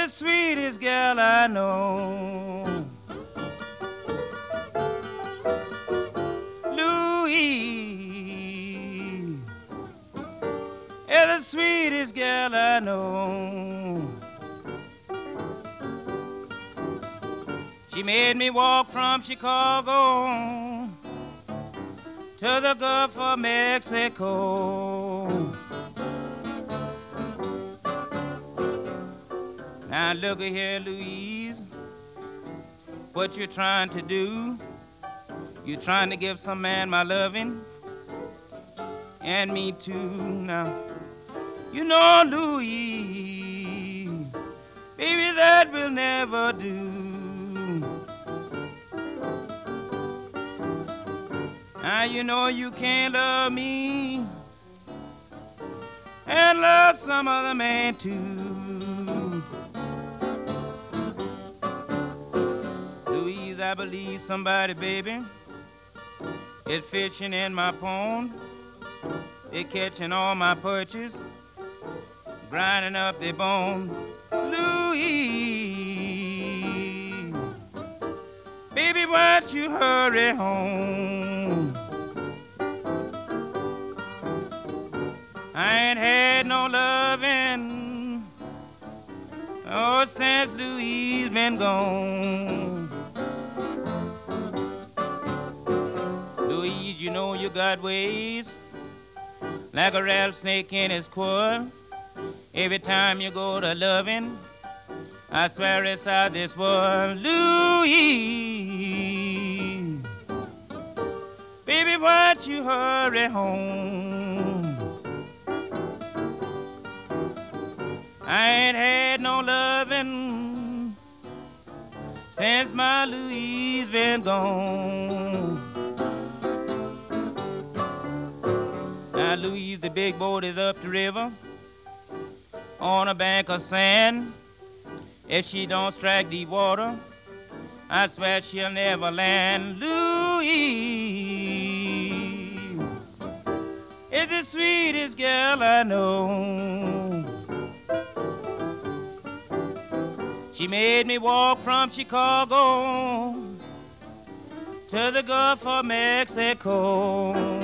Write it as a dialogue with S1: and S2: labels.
S1: the sweetest girl I know. Louise is the sweetest girl I know. She made me walk from Chicago to the Gulf of Mexico. Now look here, Louise, what you trying to do? You trying to give some man my loving, and me too. Now, you know, Louise, baby, that will never do. Now you know you can't love me and love some other man too. Louise, I believe somebody, baby, is fishing in my pond. They catching all my perches, grinding up their bone. Louise, baby, why don't you hurry home? I ain't had no loving, oh, since Louise been gone. Louise, you know you got ways like a rattlesnake in his coil. Every time you go to loving, I swear it's out this world. Louise, baby, why don't you hurry home? I ain't had no loving since my Louise been gone. Now, Louise, the big boat is up the river on a bank of sand. If she don't strike deep water, I swear she'll never land. Louise is the sweetest girl I know. She made me walk from Chicago to the Gulf of Mexico.